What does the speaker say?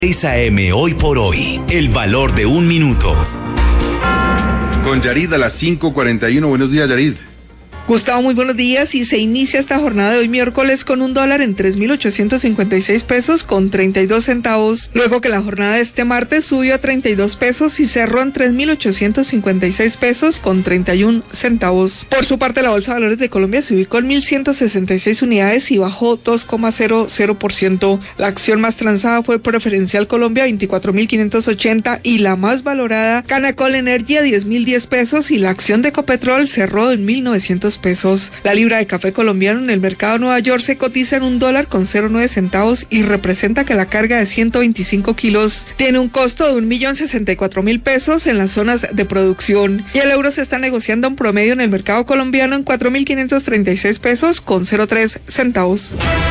6 AM Hoy por Hoy, el valor de un minuto. Con Yarid a las 5:41. Buenos días, Yarid. Gustavo, muy buenos días. Y se inicia esta jornada de hoy miércoles con un dólar en 3.856 pesos con 32 centavos, luego que la jornada de este martes subió a 32 pesos y cerró en 3.856 pesos con 31 centavos. Por su parte, la Bolsa de Valores de Colombia se ubicó en 1.166 unidades y bajó 2,00%. La acción más transada fue Preferencial Colombia, 24.580, y la más valorada, Canacol Energía, 10.010 pesos, y la acción de Ecopetrol cerró en 1.900 pesos. La libra de café colombiano en el mercado de Nueva York se cotiza en $1.09 y representa que la carga de 125 kilos tiene un costo de 1.064.000 pesos en las zonas de producción, y el euro se está negociando un promedio en el mercado colombiano en 4.536 pesos con 03 centavos.